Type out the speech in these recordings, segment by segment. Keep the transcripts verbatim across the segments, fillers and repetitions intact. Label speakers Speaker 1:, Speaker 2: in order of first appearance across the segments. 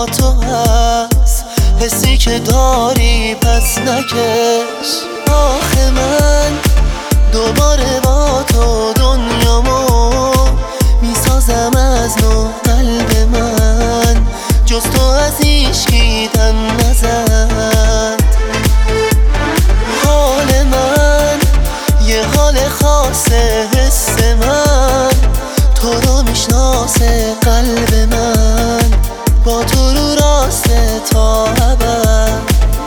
Speaker 1: با تو هست، حسی که داری پس نکش. آخه من دوباره با تو دنیامو میسازم از نو. قلب من جز تو از هیچکی دم نزد. حال من یه حال خاصه، حس من تو رو میشناسه. قلب من با تو رو راسته تا ابد.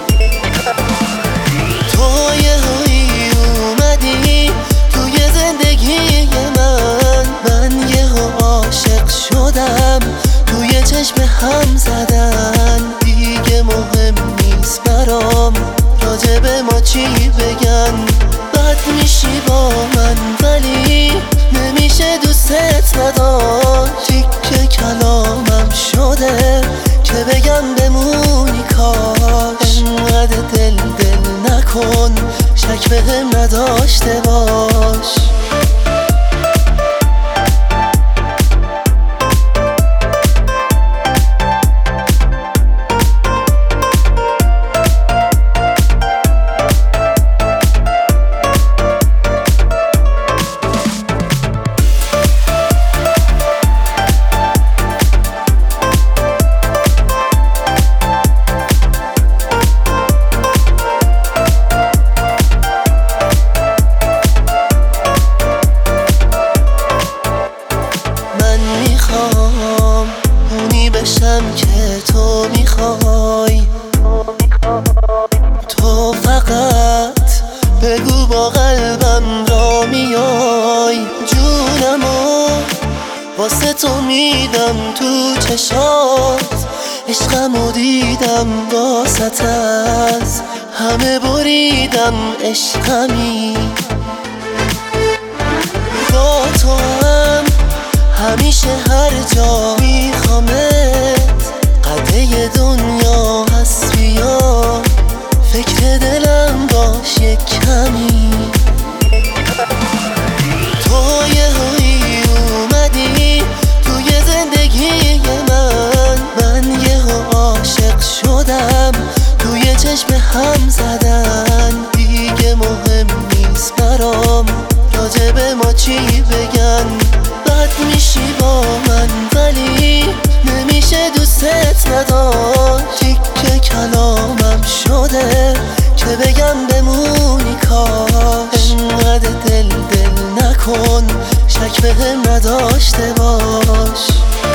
Speaker 1: تو یه هایی اومدی توی زندگی من، من یه عاشق شدم توی چشم هم زدن. دیگه مهم نیست برام راجب ما چی بگن. بد میشی با من ولی نمیشه دوستت نداشت. تیکه کلامم شده که بگم بمونی کاش. انقدر دل دل نکن، شک بهم نداشته باش. اونی بشم که تو میخوای. تو فقط بگو با قلبم را میای. جونمو واسه تو میدم تو چشات. عشقمو دیدم واسط از همه بریدم. عشقمی با تو هم همیشه هر جا میخوامت. قده دنیا هست بیا فکر دلم باش یک کمی. تو یه هایی اومدی توی زندگی من، من یه عاشق شدم توی چشم هم زدن. دیگه مهم نیست برام راجب ما چی بگن. بد میشی با من ولی نمیشه دوستت نداشت. تیکه کلامم شده که بگم بمونی کاش. انقدر دل دل نکن، شک بهم نداشته باش.